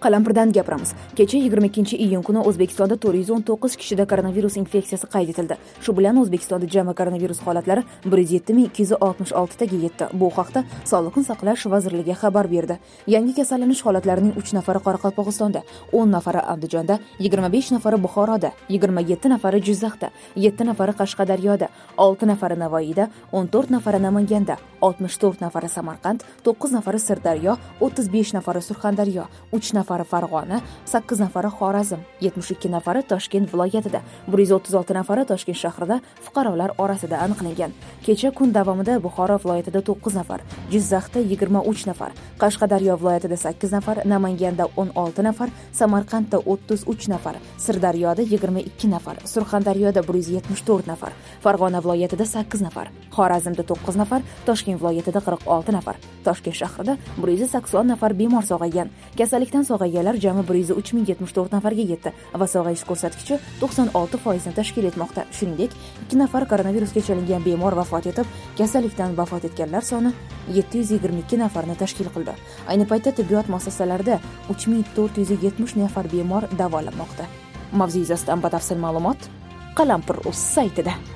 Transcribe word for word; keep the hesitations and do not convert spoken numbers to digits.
Qalampirdan gapiramiz. Kecha yigirma ikkinchi iyun kuni O'zbekistonda to'rt yuz o'n to'qqiz kishida koronavirus infeksiyasi qayd etildi. Shu bilan O'zbekistonda jami koronavirus holatlari bir yuz yetti ming ikki yuz oltmish olti taga yetdi. Bu haqda Sog'liqni saqlash vazirligi xabar berdi. Yangi kasallanish holatlarining uch nafari Qoraqalpog'istonda, o'n nafari Andijonda, yigirma besh nafari Buxoroda, yigirma yetti nafari Jizzaxda, yetti nafari Qashqadaryoda, olti nafari Navoiyda, o'n to'rt nafari Namanganda, oltmish to'rt nafari Samarqand, to'qqiz nafari Sirdaryo, o'ttiz besh nafari Surxondaryo, uch nafari Farg'ona, sakkiz nafari Xorazm, yetmish ikki nafari Toshkent viloyatida, bir yuz o'ttiz olti nafari Toshkent shahrida fuqarolar orasida aniqlangan. Kecha kun davomida Buxoro viloyatida to'qqiz nafar, Jizzaxda yigirma uch nafar, Qashqadaryo viloyatida sakkiz nafar, Namanganda o'n olti nafar, Samarqandda o'ttiz uch nafar, Sirdaryoda yigirma ikki nafar, Surxondaryoda bir yuz yetmish to'rt nafar, Farg'ona viloyatida sakkiz nafar, Xorazmda to'qqiz nafar, Toshkent viloyatida qirq olti nafar, Toshkent shahrida bir yuz sakson nafar bemor sog'aygan. Kasallikdan sog'ayganlar jami bir yuz uch ming yetmish to'rt nafarga yetdi va sog'ayish ko'rsatkichi to'qson olti foiz ni tashkil etmoqda. Shuningdek, ikki nafar koronavirusga chalingan bemor vafot etib, kasallikdan vafot etganlar soni yetti yuz yigirma ikki nafarni tashkil qildi. Ayni paytda tibbiyot muassasalarida uch ming to'rt yuz yetmish nafar bemor davolanmoqda. Mavzu yuzasidan batafsil ma'lumot Qalampir.uz saytida.